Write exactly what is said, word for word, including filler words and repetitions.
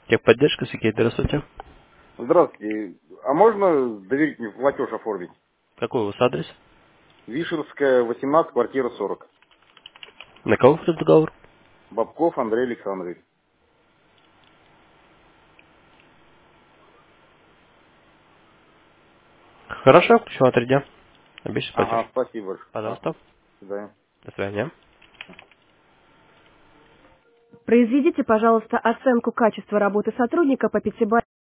Техподдержка, Сергей, здравствуйте. Здравствуйте. А можно доверительный платеж оформить? Какой у вас адрес? Вишерская, восемнадцать, квартира сорок. На кого входит договор? Бабков Андрей Александрович. Хорошо, включу три дня. Обещаю платеж. Ага, спасибо большое. Ага, Пожалуйста. до свидания. До свидания. Произведите, пожалуйста, оценку качества работы сотрудника по пятибалльной